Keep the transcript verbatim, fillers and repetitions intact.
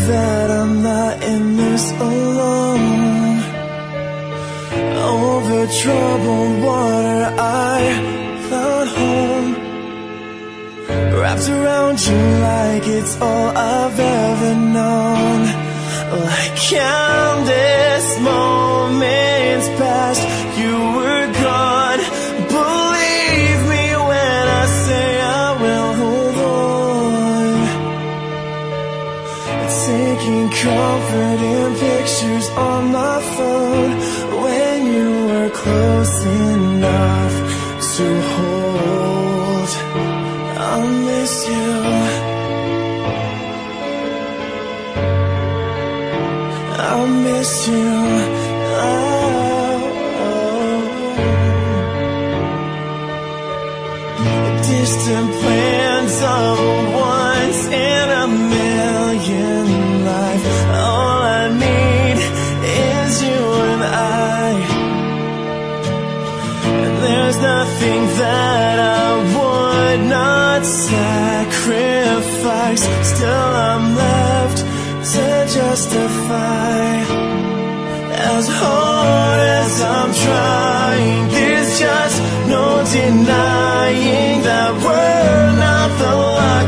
that I'm not in this alone. Over troubled water I found home, wrapped around you like it's all I've ever known. Like countless moments past, you were gone. Believe me when I say I will hold on. Taking comfort in pictures on my phone when you were close enough to hold. I miss you. I miss you. Oh, oh. Distant plans of a once in a million life. All I need is you and I. And there's nothing that I would not sacrifice. Still I'm left to justify. As hard as I'm trying, there's just no denying that we're not the luck